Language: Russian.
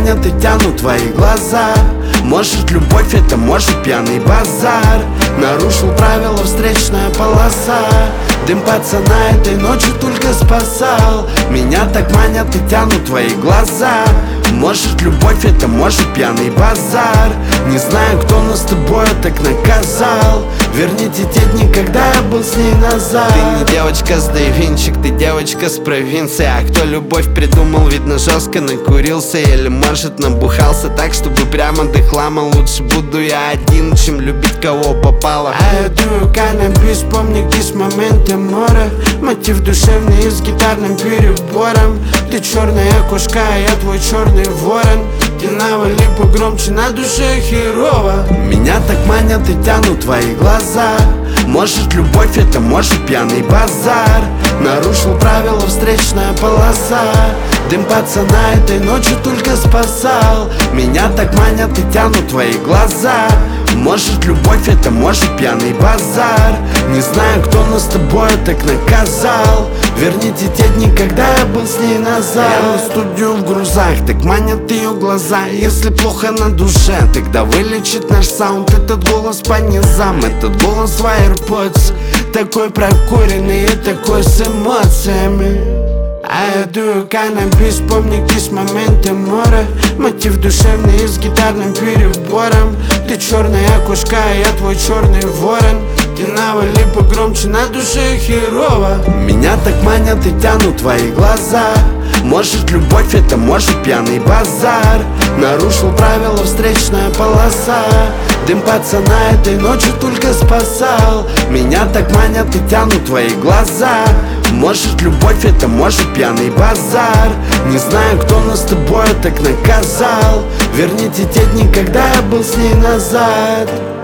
манят и тянут твои глаза. Может любовь это, может пьяный базар. Нарушил правила, встречная полоса. Дым пацана этой ночью только спасал. Меня так манят и тянут твои глаза. Может любовь это, может пьяный базар. Не знаю, кто нас с тобой так наказал. Верните те дни, когда я был с ней назад. Ты не девочка с Дэвинчик, ты девочка с провинции. А кто любовь придумал, видно жестко накурился. Или может набухался так, чтобы прямо до хлама. Лучше буду я один, чем любить кого попало. А я дую каннабис, помни кис моменты мора. Мотив душевный с гитарным перебором. Ты черная кошка, а я твой черный ворон. Ты навали погромче, на душе херово. Меня так манят и тянут твои глаза. Может любовь это, может пьяный базар. Нарушил правила, встречная полоса. Дым пацана этой ночью только спасал. Меня так манят и тянут твои глаза. Может любовь это, может пьяный базар. Не знаю, кто нас с тобой так наказал. Верните те дни, когда я был с ней назад. Я на студию в грузах, так манят ее глаза. Если плохо на душе, тогда вылечит наш саунд. Этот голос по низам, этот голос в AirPods. Такой прокуренный и такой с эмоциями. А я дую каннабис, помни кис моменты мора. Мотив душевный с гитарным перебором. Ты черная кошка, а я твой черный ворон. Ты навали погромче, на душе херово. Меня так манят и тянут твои глаза. Может любовь это, может пьяный базар. Нарушил правила, встречная полоса. Дым пацана этой ночью только спасал. Меня так манят и тянут твои глаза. Может любовь это, может пьяный базар. Не знаю, кто нас с тобой так наказал. Верните те дни, когда я был с ней назад.